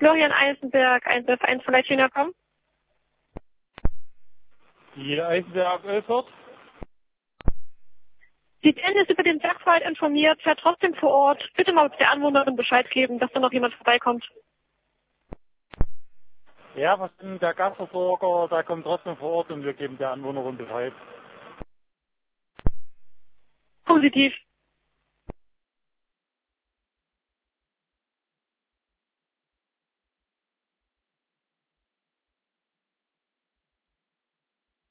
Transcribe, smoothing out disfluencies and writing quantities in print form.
Florian Eisenberg, 1F1 von China kommen. Hier Eisenberg Ölfurt. Die TN ist über den Sachverhalt informiert, fährt trotzdem vor Ort. Bitte mal der Anwohnerin Bescheid geben, dass da noch jemand vorbeikommt. Ja, was denn der Gasversorger, der kommt trotzdem vor Ort und wir geben der Anwohnerin Bescheid. Positiv.